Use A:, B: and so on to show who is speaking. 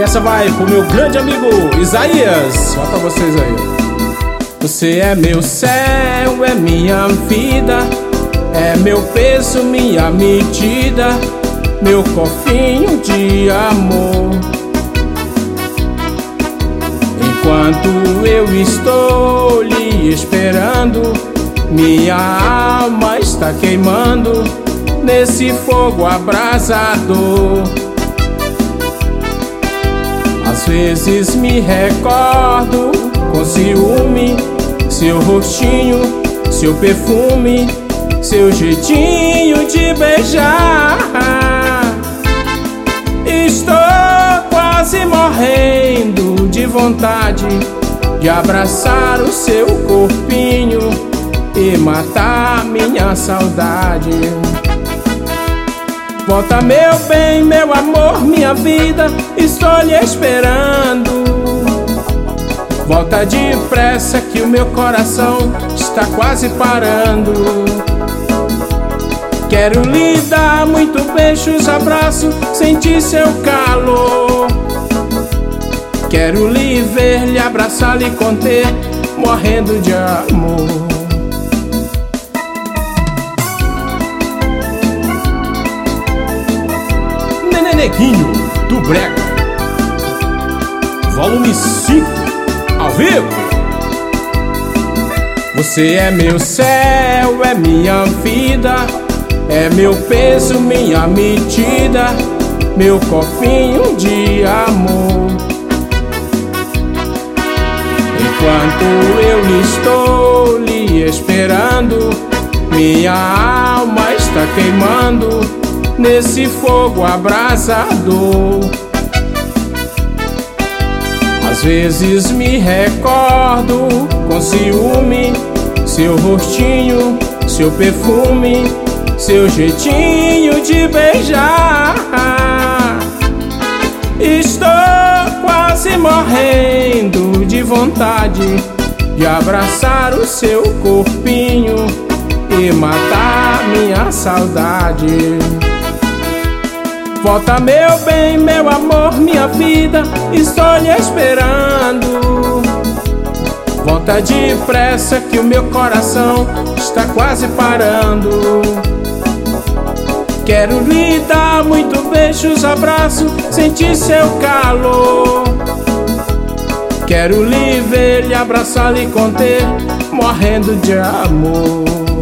A: essa vai pro meu grande amigo Isaías. Só pra vocês aí. Você é meu céu, é minha vida, é meu peso, minha medida, meu cofrinho de amor. Enquanto eu estou lhe esperando, minha alma está queimando nesse fogo abrasador. Às vezes me recordo com ciúme seu rostinho, seu perfume, seu jeitinho de beijar. Estou quase morrendo de vontade de abraçar o seu corpinho e matar minha saudade. Volta, meu bem, meu amor, minha vida, estou lhe esperando. Volta depressa que o meu coração está quase parando. Quero lhe dar muito beijos, abraço, sentir seu calor. Quero lhe ver, lhe abraçar, lhe conter, morrendo de amor.
B: Neneguinho do Brega, volume 5, ao vivo.
A: Você é meu céu, é minha vida, é meu peso, minha medida, meu cofrinho de amor. Enquanto eu estou lhe esperando, minha alma está queimando nesse fogo abrasador. Às vezes me recordo com ciúme seu rostinho, seu perfume, seu jeitinho de beijar. Estou quase morrendo de vontade de abraçar o seu corpinho e matar minha saudade. Volta, meu bem, meu amor, minha vida, estou lhe esperando. Volta depressa que o meu coração está quase parando. Quero lhe dar muito beijos, abraço, sentir seu calor. Quero lhe ver, lhe abraçar, lhe conter, morrendo de amor.